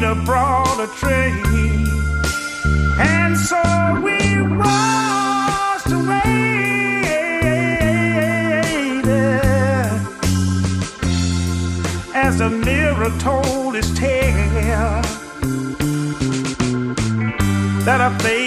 abroad a trade. And so we washed away as the mirror told his tale that I faced